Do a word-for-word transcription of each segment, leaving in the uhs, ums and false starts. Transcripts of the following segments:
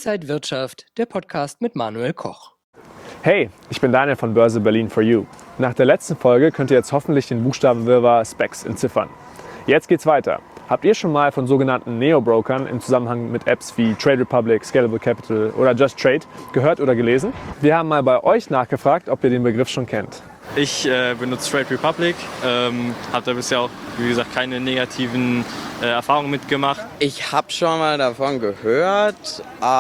Inside Wirtschaft, der Podcast mit Manuel Koch. Hey, ich bin Daniel von Börse Berlin for You. Nach der letzten Folge könnt ihr jetzt hoffentlich den Buchstabenwirrwarr SPACs entziffern. Jetzt geht's weiter. Habt ihr schon mal von sogenannten Neo-Brokern im Zusammenhang mit Apps wie Trade Republic, Scalable Capital oder Just Trade gehört oder gelesen? Wir haben mal bei euch nachgefragt, ob ihr den Begriff schon kennt. Ich äh, benutze Trade Republic, ähm, habe da bisher auch, wie gesagt, keine negativen äh, Erfahrungen mitgemacht. Ich habe schon mal davon gehört,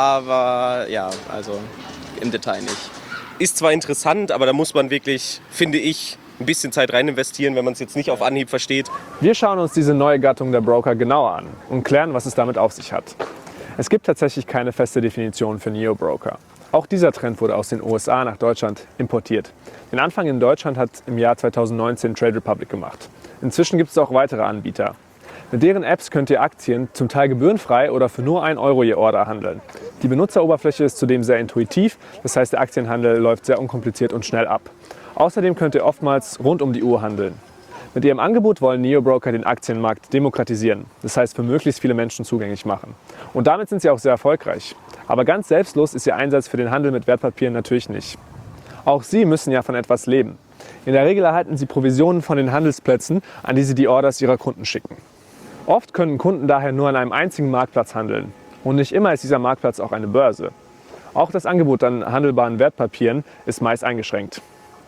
aber ja, also im Detail nicht. Ist zwar interessant, aber da muss man wirklich, finde ich, ein bisschen Zeit rein investieren, wenn man es jetzt nicht auf Anhieb versteht. Wir schauen uns diese neue Gattung der Broker genauer an und klären, was es damit auf sich hat. Es gibt tatsächlich keine feste Definition für Neo-Broker. Auch dieser Trend wurde aus den U S A nach Deutschland importiert. Den Anfang in Deutschland hat im Jahr zweitausendneunzehn Trade Republic gemacht. Inzwischen gibt es auch weitere Anbieter. Mit deren Apps könnt ihr Aktien zum Teil gebührenfrei oder für nur ein Euro je Order handeln. Die Benutzeroberfläche ist zudem sehr intuitiv, das heißt der Aktienhandel läuft sehr unkompliziert und schnell ab. Außerdem könnt ihr oftmals rund um die Uhr handeln. Mit ihrem Angebot wollen Neo-Broker den Aktienmarkt demokratisieren, das heißt für möglichst viele Menschen zugänglich machen. Und damit sind sie auch sehr erfolgreich. Aber ganz selbstlos ist ihr Einsatz für den Handel mit Wertpapieren natürlich nicht. Auch sie müssen ja von etwas leben. In der Regel erhalten sie Provisionen von den Handelsplätzen, an die sie die Orders ihrer Kunden schicken. Oft können Kunden daher nur an einem einzigen Marktplatz handeln. Und nicht immer ist dieser Marktplatz auch eine Börse. Auch das Angebot an handelbaren Wertpapieren ist meist eingeschränkt.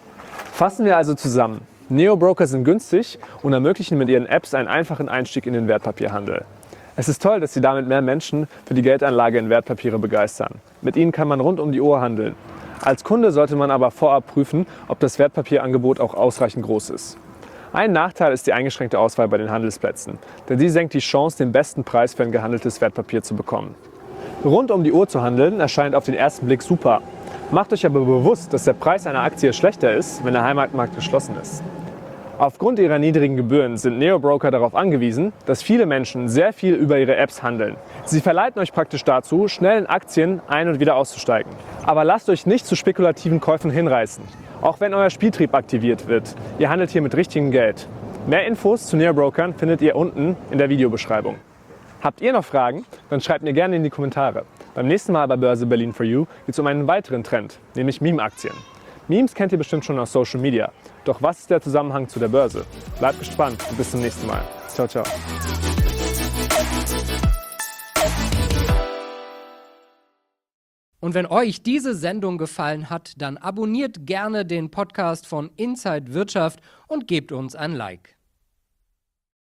Fassen wir also zusammen. Neo-Broker sind günstig und ermöglichen mit ihren Apps einen einfachen Einstieg in den Wertpapierhandel. Es ist toll, dass sie damit mehr Menschen für die Geldanlage in Wertpapiere begeistern. Mit ihnen kann man rund um die Uhr handeln. Als Kunde sollte man aber vorab prüfen, ob das Wertpapierangebot auch ausreichend groß ist. Ein Nachteil ist die eingeschränkte Auswahl bei den Handelsplätzen, denn sie senkt die Chance, den besten Preis für ein gehandeltes Wertpapier zu bekommen. Rund um die Uhr zu handeln erscheint auf den ersten Blick super. Macht euch aber bewusst, dass der Preis einer Aktie schlechter ist, wenn der Heimatmarkt geschlossen ist. Aufgrund ihrer niedrigen Gebühren sind Neo-Broker darauf angewiesen, dass viele Menschen sehr viel über ihre Apps handeln. Sie verleiten euch praktisch dazu, schnell in Aktien ein- und wieder auszusteigen. Aber lasst euch nicht zu spekulativen Käufen hinreißen. Auch wenn euer Spieltrieb aktiviert wird, ihr handelt hier mit richtigem Geld. Mehr Infos zu Neo-Brokern findet ihr unten in der Videobeschreibung. Habt ihr noch Fragen? Dann schreibt mir gerne in die Kommentare. Beim nächsten Mal bei Börse Berlin for You geht es um einen weiteren Trend, nämlich Meme-Aktien. Memes kennt ihr bestimmt schon aus Social Media. Doch was ist der Zusammenhang zu der Börse? Bleibt gespannt und bis zum nächsten Mal. Ciao, ciao. Und wenn euch diese Sendung gefallen hat, dann abonniert gerne den Podcast von Inside Wirtschaft und gebt uns ein Like.